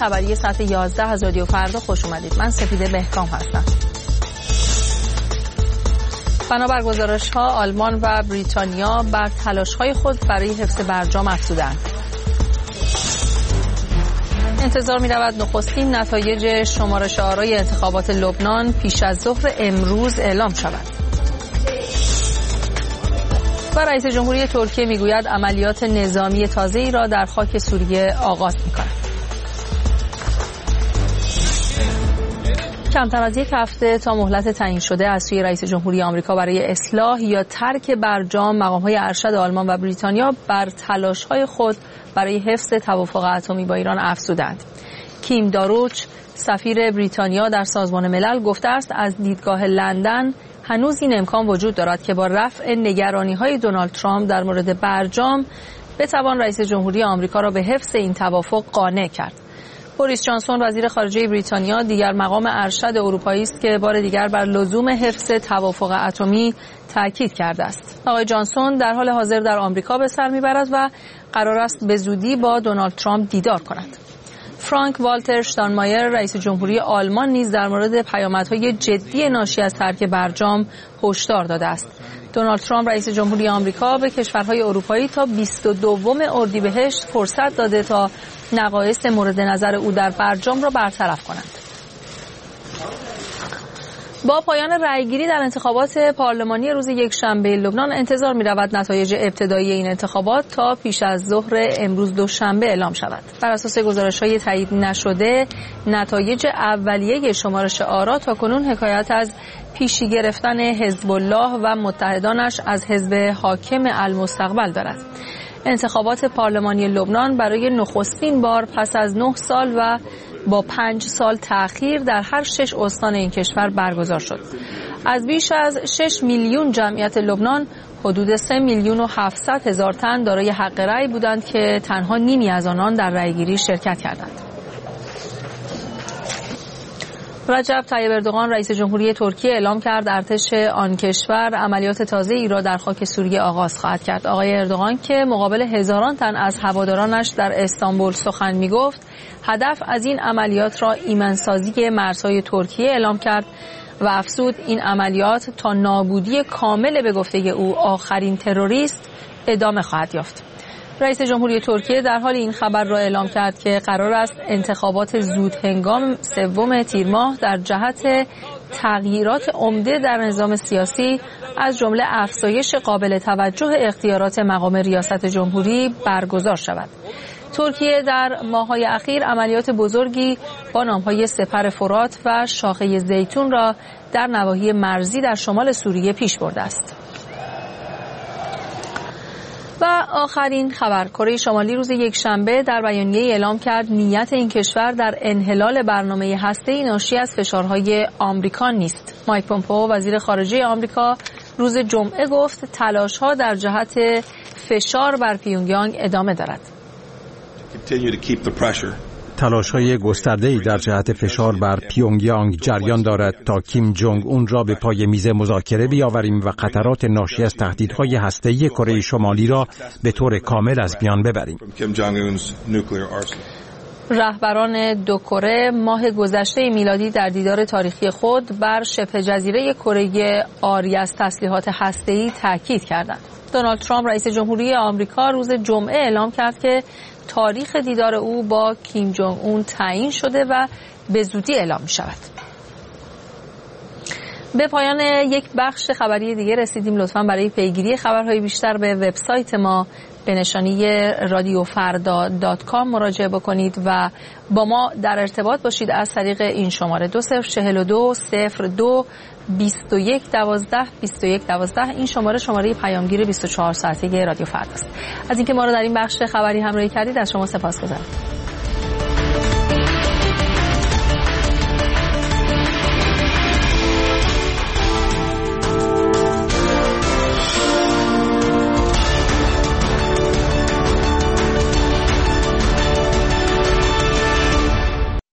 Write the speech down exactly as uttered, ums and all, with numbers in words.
خبری ساعت یازده از رادیو فردا خوش اومدید. من سپیده بهکام هستم. بنابر گزارش‌ها آلمان و بریتانیا بر تلاش‌های خود برای حفظ برجام افزودند. انتظار می‌رود نخستین نتایج شمارش آرای انتخابات لبنان پیش از ظهر امروز اعلام شود. و رئیس جمهوری ترکیه میگوید عملیات نظامی تازه‌ای را در خاک سوریه آغاز می‌کند. کمتر از یک هفته تا مهلت تعیین شده از سوی رئیس جمهوری آمریکا برای اصلاح یا ترک برجام، مقام‌های ارشد آلمان و بریتانیا بر تلاش‌های خود برای حفظ توافق اتمی با ایران افزودند. کیم داروچ، سفیر بریتانیا در سازمان ملل، گفته است از دیدگاه لندن هنوز این امکان وجود دارد که با رفع نگرانی‌های دونالد ترامپ در مورد برجام بتوان رئیس جمهوری آمریکا را به حفظ این توافق قانع کرد. بوریس جانسون وزیر خارجه بریتانیا دیگر مقام ارشد اروپایی است که بار دیگر بر لزوم حفظ توافق اتمی تاکید کرده است. آقای جانسون در حال حاضر در آمریکا به سر میبرد و قرار است به زودی با دونالد ترامپ دیدار کند. فرانک والتر شتاینمایر رئیس جمهوری آلمان نیز در مورد پیامدهای جدی ناشی از ترک برجام هشدار داده است. دونالد ترامپ رئیس جمهوری آمریکا به کشورهای اروپایی تا بیست و دوم اردیبهشت فرصت داده تا نقایص مورد نظر او در برجام را برطرف کنند. با پایان رأیگیری در انتخابات پارلمانی روز یکشنبه لبنان انتظار می‌رود نتایج ابتدایی این انتخابات تا پیش از ظهر امروز دوشنبه اعلام شود. بر اساس گزارش‌های تایید نشده، نتایج اولیه شمارش آرا تاکنون حکایت از پیشی گرفتن حزب الله و متحدانش از حزب حاکم المستقبل دارد. انتخابات پارلمانی لبنان برای نخستین بار پس از نه سال و با پنج سال تأخیر در هر شش استان این کشور برگزار شد. از بیش از شش میلیون جمعیت لبنان، حدود سه میلیون و هفتصد هزار تن دارای حق رأی بودند که تنها نیمی از آنان در رأیگیری شرکت کردند. رجب طیب اردوغان رئیس جمهوری ترکیه اعلام کرد ارتش آن کشور عملیات تازه‌ای را در خاک سوریه آغاز خواهد کرد. آقای اردوغان که مقابل هزاران تن از هوادارانش در استانبول سخن می‌گفت، هدف از این عملیات را ایمن‌سازی مرزهای ترکیه اعلام کرد و افزود این عملیات تا نابودی کامل به گفته او آخرین تروریست ادامه خواهد یافت. رئیس جمهوری ترکیه در حال این خبر را اعلام کرد که قرار است انتخابات زود هنگام سوم تیر ماه در جهت تغییرات عمده در نظام سیاسی از جمله افزایش قابل توجه اختیارات مقام ریاست جمهوری برگزار شود. ترکیه در ماه‌های اخیر عملیات بزرگی با نام‌های سپر فرات و شاخه زیتون را در نواحی مرزی در شمال سوریه پیش برده است. و آخرین خبر، کره شمالی روز یکشنبه در بیانیه اعلام کرد نیت این کشور در انحلال برنامه هسته‌ای ناشی از فشارهای آمریکا نیست. مایک پومپئو وزیر خارجه آمریکا روز جمعه گفت تلاش‌ها در جهت فشار بر پیونگیانگ ادامه دارد. تلاش‌های گسترده‌ای در جهت فشار بر پیونگیانگ جریان دارد تا کیم جونگ اون را به پای میز مذاکره بیاوریم و خطرات ناشی از تهدیدهای هسته‌ای کره شمالی را به طور کامل از میان ببریم. رهبران دو کره ماه گذشته میلادی در دیدار تاریخی خود بر شبه جزیره کره عاری از تسلیحات هسته‌ای تاکید کردند. دونالد ترامپ رئیس جمهوری آمریکا روز جمعه اعلام کرد که تاریخ دیدار او با کیم جونگ اون تعیین شده و به زودی اعلام می شود. به پایان یک بخش خبری دیگه رسیدیم. لطفاً برای پیگیری خبرهای بیشتر به وبسایت ما به نشانی رادیو فردا دات کام مراجعه بکنید و با ما در ارتباط باشید از طریق این شماره دو صفر چهل و دو صفر دو بیست و یک دوازده بیست و یک دوازده. این شماره شماره پیامگیر بیست و چهار ساعته رادیو فردا است. از اینکه ما رو در این بخش خبری همراهی کردید از شما سپاسگزارم.